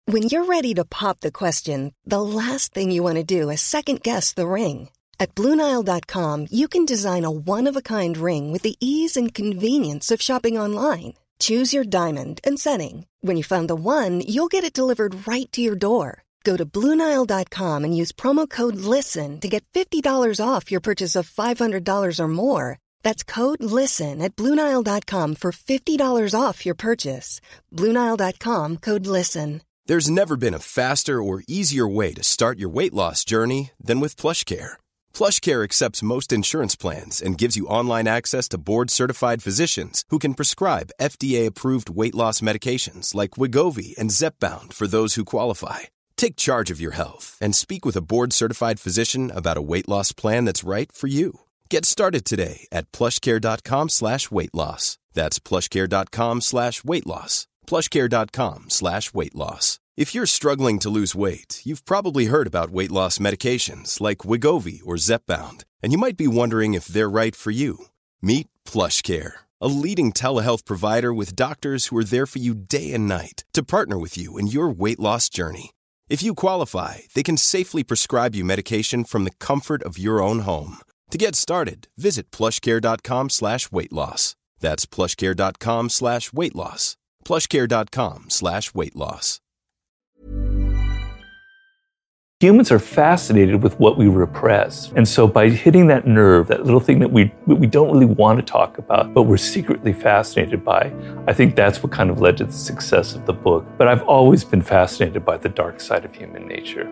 When you're ready to pop the question, the last thing you want to do is second-guess the ring. At BlueNile.com, you can design a one-of-a-kind ring with the ease and convenience of shopping online. Choose your diamond and setting. When you find the one, you'll get it delivered right to your door. Go to BlueNile.com and use promo code LISTEN to get $50 off your purchase of $500 or more. That's code LISTEN at BlueNile.com for $50 off your purchase. BlueNile.com, code LISTEN. There's never been a faster or easier way to start your weight loss journey than with PlushCare. PlushCare accepts most insurance plans and gives you online access to board-certified physicians who can prescribe FDA-approved weight loss medications like Wegovy and Zepbound for those who qualify. Take charge of your health and speak with a board-certified physician about a weight loss plan that's right for you. Get started today at plushcare.com/weight loss. That's plushcare.com/weight loss. plushcare.com/weight loss. If you're struggling to lose weight, you've probably heard about weight loss medications like Wegovy or Zepbound, and you might be wondering if they're right for you. Meet PlushCare, a leading telehealth provider with doctors who are there for you day and night to partner with you in your weight loss journey. If you qualify, they can safely prescribe you medication from the comfort of your own home. To get started, visit plushcare.com/weight loss. That's plushcare.com/weight loss. plushcare.com/weight loss. Humans are fascinated with what we repress. And so by hitting that nerve, that little thing that we don't really want to talk about, but we're secretly fascinated by, I think that's what kind of led to the success of the book. But I've always been fascinated by the dark side of human nature.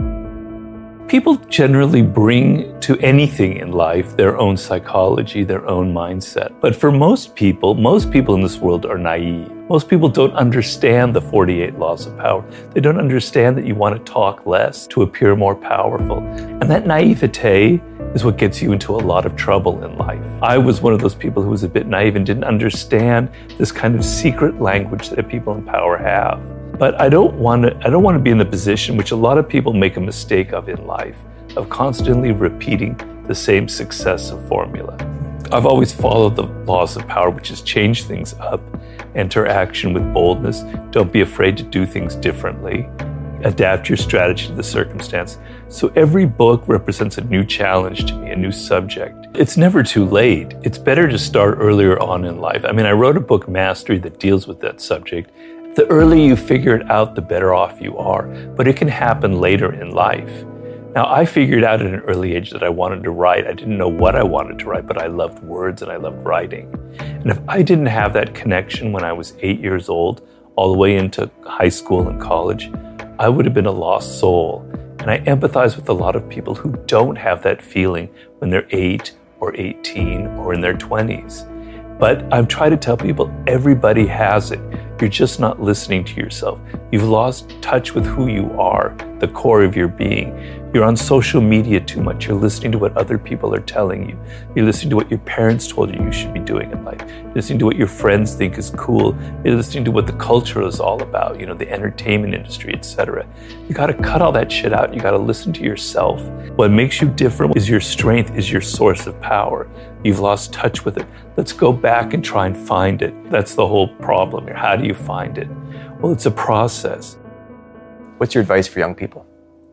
People generally bring to anything in life their own psychology, their own mindset. But for most people in this world are naive. Most people don't understand the 48 laws of power. They don't understand that you want to talk less to appear more powerful. And that naivete is what gets you into a lot of trouble in life. I was one of those people who was a bit naive and didn't understand this kind of secret language that people in power have. But I don't want to be in the position which a lot of people make a mistake of in life, of constantly repeating the same successive formula. I've always followed the laws of power, which is change things up, enter action with boldness, don't be afraid to do things differently, adapt your strategy to the circumstance. So every book represents a new challenge to me, a new subject. It's never too late. It's better to start earlier on in life. I mean, I wrote a book, Mastery, that deals with that subject. The earlier you figure it out, the better off you are. But it can happen later in life. Now, I figured out at an early age that I wanted to write. I didn't know what I wanted to write, but I loved words and I loved writing. And if I didn't have that connection when I was 8 years old, all the way into high school and college, I would have been a lost soul. And I empathize with a lot of people who don't have that feeling when they're 8 or 18 or in their 20s. But I'm trying to tell people everybody has it. You're just not listening to yourself. You've lost touch with who you are, the core of your being. You're on social media too much. You're listening to what other people are telling you. You're listening to what your parents told you should be doing in life. You're listening to what your friends think is cool. You're listening to what the culture is all about, the entertainment industry, etc. You got to cut all that shit out. You got to listen to yourself. What makes you different is your strength, is your source of power. You've lost touch with it. Let's go back and try and find it. That's the whole problem here. How do you find it? Well, it's a process. What's your advice for young people?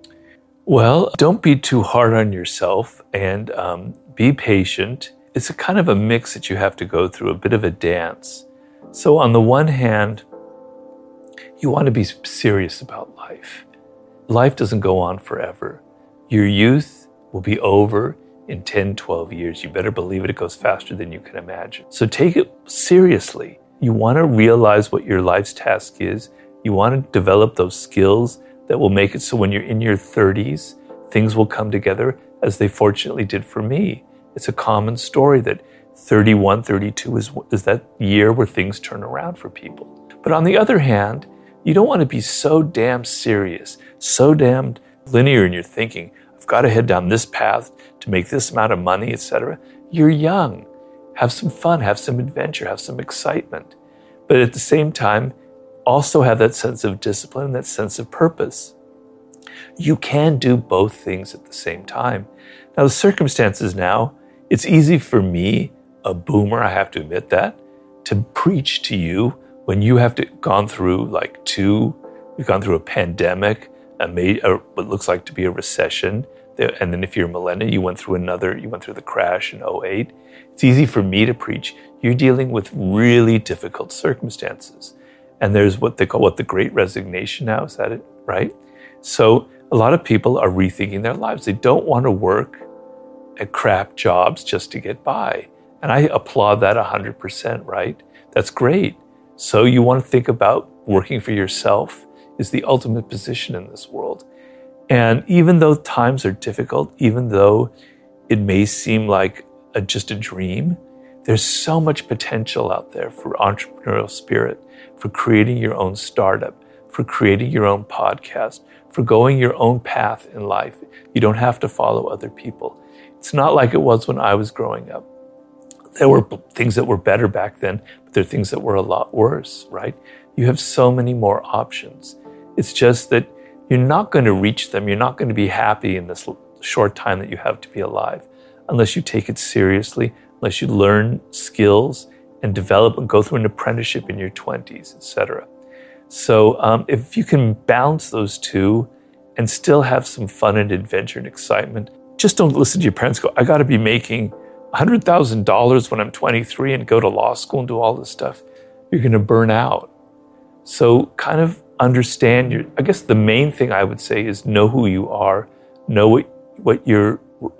Well, don't be too hard on yourself and be patient. It's a kind of a mix that you have to go through, a bit of a dance. So on the one hand, you want to be serious about life. Life doesn't go on forever. Your youth will be over in 10, 12 years. You better believe it. It goes faster than you can imagine. So take it seriously. You want to realize what your life's task is. You want to develop those skills that will make it so when you're in your 30s, things will come together as they fortunately did for me. It's a common story that 31, 32 is that year where things turn around for people. But on the other hand, you don't want to be so damn serious, so damn linear in your thinking. I've got to head down this path to make this amount of money, etc. You're young. Have some fun, have some adventure, have some excitement. But at the same time, also have that sense of discipline, that sense of purpose. You can do both things at the same time. Now, the circumstances now, it's easy for me, a boomer, I have to admit that, to preach to you when you have gone through like 2 We've gone through a pandemic, what looks like to be a recession. And then if you're a millennial, you went through the crash in 2008. It's easy for me to preach. You're dealing with really difficult circumstances. And there's what they call the Great Resignation now, is that it, right? So a lot of people are rethinking their lives. They don't want to work at crap jobs just to get by. And I applaud that 100%, right? That's great. So you want to think about working for yourself is the ultimate position in this world. And even though times are difficult, even though it may seem like just a dream, there's so much potential out there for entrepreneurial spirit, for creating your own startup, for creating your own podcast, for going your own path in life. You don't have to follow other people. It's not like it was when I was growing up. There were things that were better back then, but there are things that were a lot worse, right? You have so many more options. It's just that you're not going to reach them. You're not going to be happy in this short time that you have to be alive unless you take it seriously, unless you learn skills and develop and go through an apprenticeship in your 20s, etc. So if you can balance those two and still have some fun and adventure and excitement, just don't listen to your parents go, I got to be making $100,000 when I'm 23 and go to law school and do all this stuff. You're going to burn out. So kind of understand I guess the main thing I would say is know who you are, know what you're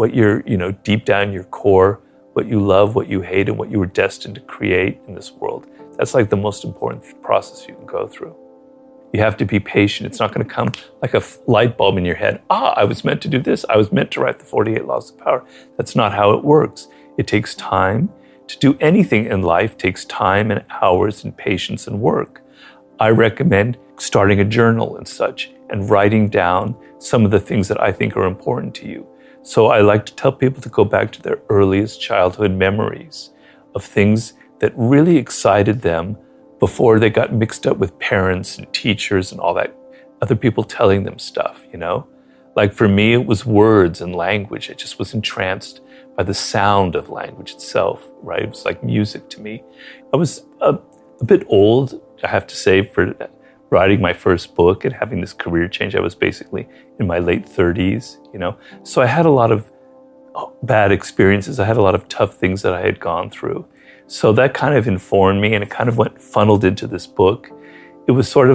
deep down your core, what you love, what you hate, and what you were destined to create in this world. That's like the most important process you can go through. You have to be patient. It's not going to come like a light bulb in your head. I was meant to do this. I was meant to write the 48 Laws of Power. That's not how it works. It takes time. To do anything in life takes time and hours and patience and work. I recommend starting a journal and such and writing down some of the things that I think are important to you. So I like to tell people to go back to their earliest childhood memories of things that really excited them before they got mixed up with parents and teachers and all that, other people telling them stuff, Like for me, it was words and language. I just was entranced by the sound of language itself, right? It was like music to me. I was a bit old, I have to say, for writing my first book and having this career change. I was basically in my late 30s, So I had a lot of bad experiences. I had a lot of tough things that I had gone through. So that kind of informed me, and it kind of funneled into this book. It was sort of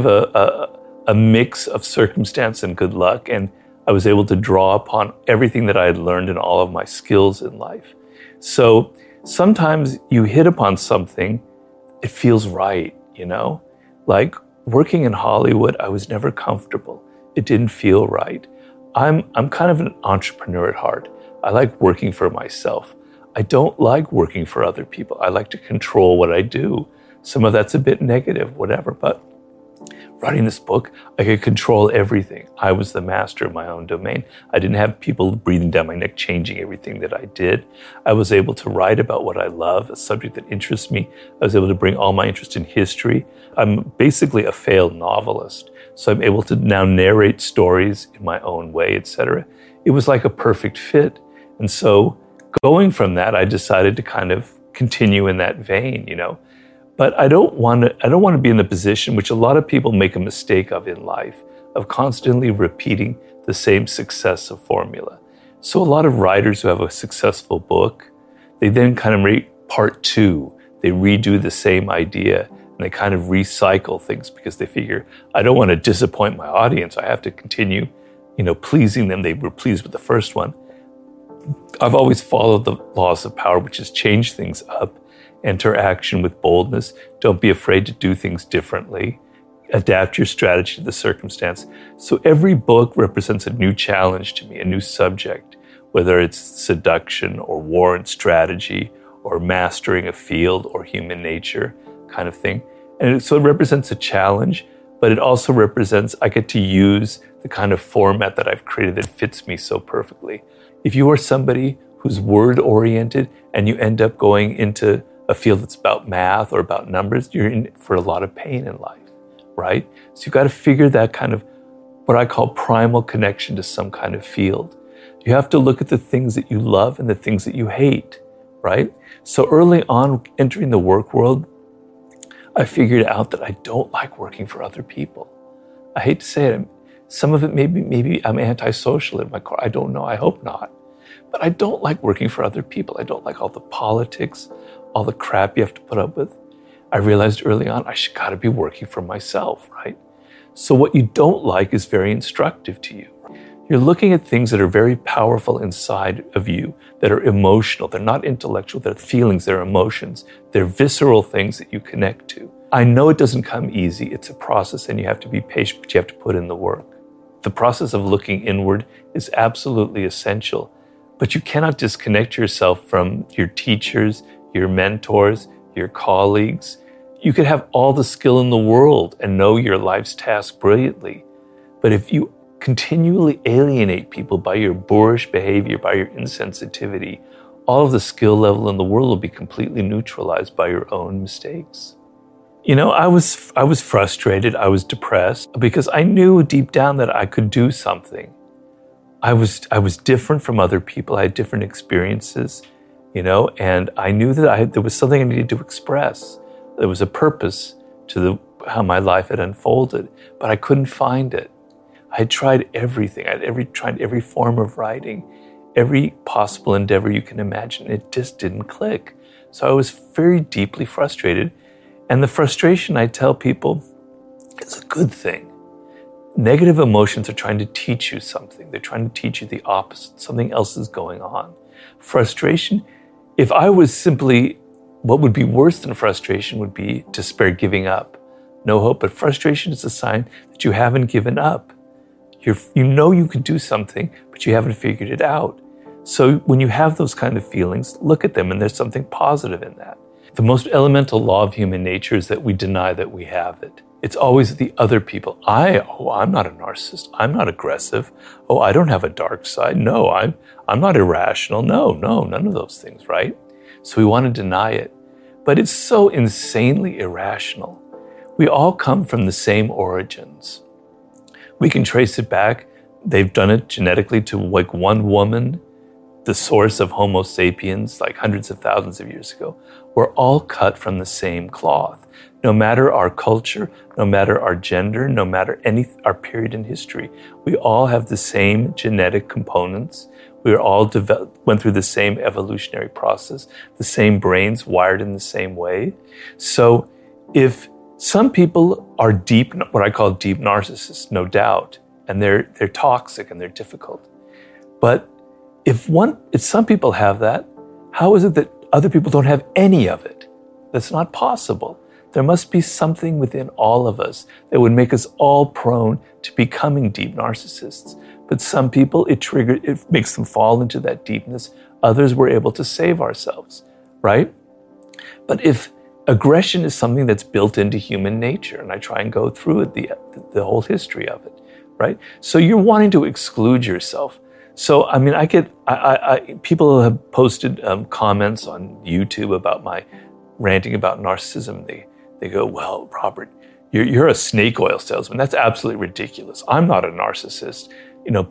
a mix of circumstance and good luck, and I was able to draw upon everything that I had learned and all of my skills in life. So sometimes you hit upon something, it feels right, Like working in Hollywood, I was never comfortable. It didn't feel right. I'm kind of an entrepreneur at heart. I like working for myself. I don't like working for other people. I like to control what I do. Some of that's a bit negative, whatever, but writing this book, I could control everything. I was the master of my own domain. I didn't have people breathing down my neck, changing everything that I did. I was able to write about what I love, a subject that interests me. I was able to bring all my interest in history. I'm basically a failed novelist, so I'm able to now narrate stories in my own way, etc. It was like a perfect fit. And so going from that, I decided to kind of continue in that vein, But I don't want to be in the position which a lot of people make a mistake of in life, of constantly repeating the same successive formula. So a lot of writers who have a successful book, they then kind of make part two. They redo the same idea and they kind of recycle things because they figure, I don't want to disappoint my audience. I have to continue, pleasing them. They were pleased with the first one. I've always followed the laws of power, which is change things up. Enter action with boldness. Don't be afraid to do things differently. Adapt your strategy to the circumstance. So every book represents a new challenge to me, a new subject, whether it's seduction or war and strategy or mastering a field or human nature kind of thing. And so it represents a challenge, but it also represents I get to use the kind of format that I've created that fits me so perfectly. If you are somebody who's word-oriented and you end up going into a field that's about math or about numbers, you're in for a lot of pain in life, right? So you've got to figure that kind of what I call primal connection to some kind of field. You have to look at the things that you love and the things that you hate, right? So early on, entering the work world, I figured out that I don't like working for other people. I hate to say it, some of it maybe I'm antisocial in my car. I don't know. I hope not. But I don't like working for other people. I don't like all the politics, all the crap you have to put up with. I realized early on, I got to be working for myself, right? So what you don't like is very instructive to you. You're looking at things that are very powerful inside of you, that are emotional. They're not intellectual. They're feelings. They're emotions. They're visceral things that you connect to. I know it doesn't come easy. It's a process, and you have to be patient, but you have to put in the work. The process of looking inward is absolutely essential, but you cannot disconnect yourself from your teachers, your mentors, your colleagues. You could have all the skill in the world and know your life's task brilliantly, but if you continually alienate people by your boorish behavior, by your insensitivity, all of the skill level in the world will be completely neutralized by your own mistakes. You know, I was frustrated, I was depressed, because I knew deep down that I could do something. I was different from other people, I had different experiences, you know, and I knew that there was something I needed to express. There was a purpose to how my life had unfolded, but I couldn't find it. I had tried everything. I had tried every form of writing, every possible endeavor you can imagine. It just didn't click. So I was very deeply frustrated. And the frustration, I tell people, is a good thing. Negative emotions are trying to teach you something. They're trying to teach you the opposite. Something else is going on. Frustration, if I was simply, what would be worse than frustration would be despair, giving up, no hope. But frustration is a sign that you haven't given up. You know you can do something, but you haven't figured it out. So when you have those kind of feelings, look at them, and there's something positive in that. The most elemental law of human nature is that we deny that we have it. It's always the other people. I'm not a narcissist. I'm not aggressive. Oh, I don't have a dark side. No, I'm not irrational. No, none of those things, right? So we want to deny it. But it's so insanely irrational. We all come from the same origins. We can trace it back. They've done it genetically to like one woman, the source of Homo sapiens, like hundreds of thousands of years ago. We're all cut from the same cloth. No matter our culture, no matter our gender, no matter our period in history, we all have the same genetic components. We all went through the same evolutionary process, the same brains wired in the same way. So if some people are deep, what I call deep narcissists, no doubt, and they're toxic and they're difficult. But if some people have that, how is it that other people don't have any of it? That's not possible. There must be something within all of us that would make us all prone to becoming deep narcissists. But some people, it makes them fall into that deepness. Others, we're able to save ourselves, right? But if aggression is something that's built into human nature, and I try and go through it, the whole history of it, right? So you're wanting to exclude yourself. So, I mean, people have posted comments on YouTube about my ranting about narcissism. They go, well, Robert, you're a snake oil salesman. That's absolutely ridiculous. I'm not a narcissist. You know,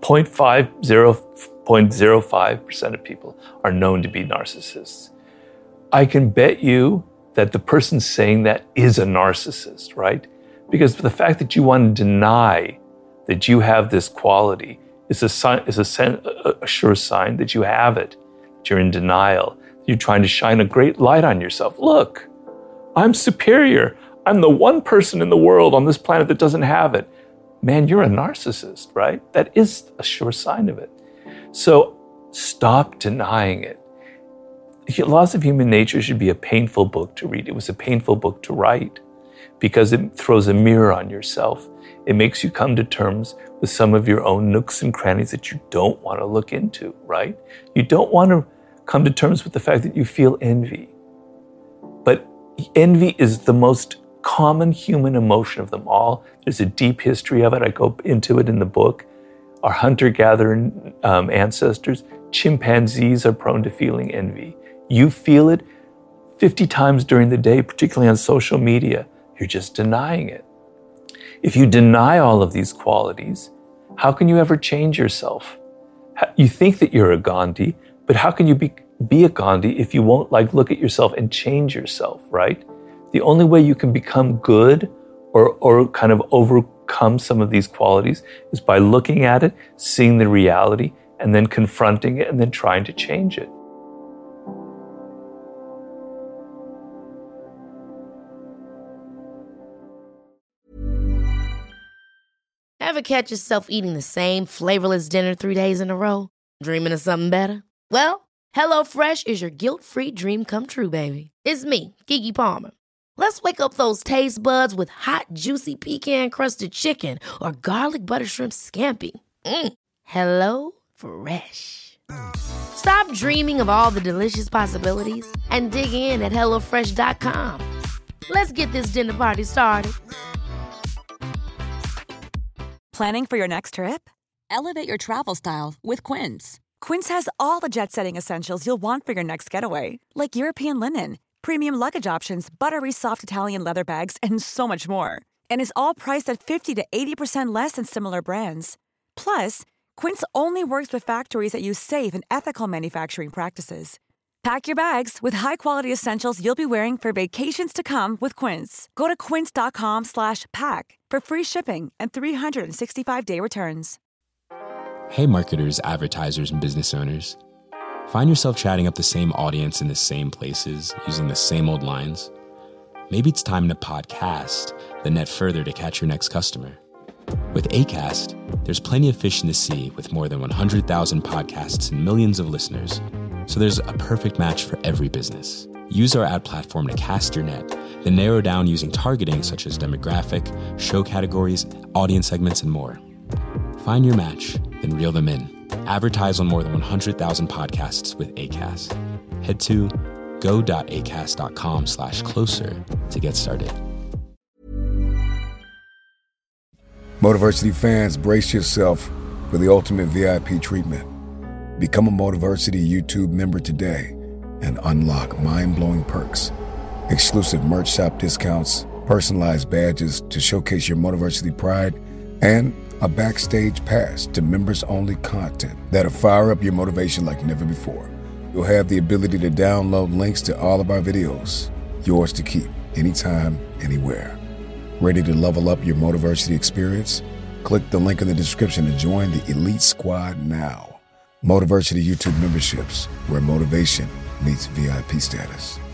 0.05% of people are known to be narcissists. I can bet you that the person saying that is a narcissist, right? Because the fact that you want to deny that you have this quality is a sure sign that you have it, that you're in denial. You're trying to shine a great light on yourself. Look, I'm superior. I'm the one person in the world on this planet that doesn't have it. Man, you're a narcissist, right? That is a sure sign of it. So stop denying it. Laws of Human Nature should be a painful book to read. It was a painful book to write because it throws a mirror on yourself. It makes you come to terms with some of your own nooks and crannies that you don't want to look into, right? You don't want to come to terms with the fact that you feel envy. But envy is the most common human emotion of them all. There's a deep history of it. I go into it in the book. Our hunter-gatherer ancestors, chimpanzees are prone to feeling envy. You feel it 50 times during the day, particularly on social media. You're just denying it. If you deny all of these qualities, how can you ever change yourself? You think that you're a Gandhi, but how can you be a Gandhi if you won't look at yourself and change yourself, right? The only way you can become good or kind of overcome some of these qualities is by looking at it, seeing the reality, and then confronting it, and then trying to change it. Ever catch yourself eating the same flavorless dinner 3 days in a row? Dreaming of something better? Well, HelloFresh is your guilt-free dream come true, baby. It's me, Keke Palmer. Let's wake up those taste buds with hot, juicy pecan-crusted chicken or garlic butter shrimp scampi. Hello Fresh. Stop dreaming of all the delicious possibilities and dig in at HelloFresh.com. Let's get this dinner party started. Planning for your next trip? Elevate your travel style with Quince. Quince has all the jet-setting essentials you'll want for your next getaway, like European linen, premium luggage options, buttery soft Italian leather bags, and so much more. And is all priced at 50 to 80% less than similar brands. Plus, Quince only works with factories that use safe and ethical manufacturing practices. Pack your bags with high-quality essentials you'll be wearing for vacations to come with Quince. Go to quince.com/pack for free shipping and 365-day returns. Hey marketers, advertisers, and business owners. Find yourself chatting up the same audience in the same places, using the same old lines? Maybe it's time to podcast, then net further to catch your next customer. With Acast, there's plenty of fish in the sea with more than 100,000 podcasts and millions of listeners. So there's a perfect match for every business. Use our ad platform to cast your net, then narrow down using targeting such as demographic, show categories, audience segments, and more. Find your match, then reel them in. Advertise on more than 100,000 podcasts with Acast. Head to go.acast.com/closer to get started. Motiversity fans, brace yourself for the ultimate VIP treatment. Become a Motiversity YouTube member today and unlock mind-blowing perks. Exclusive merch shop discounts, personalized badges to showcase your Motiversity pride, and a backstage pass to members-only content that'll fire up your motivation like never before. You'll have the ability to download links to all of our videos, yours to keep, anytime, anywhere. Ready to level up your Motiversity experience? Click the link in the description to join the Elite Squad now. Motiversity YouTube memberships, where motivation meets VIP status.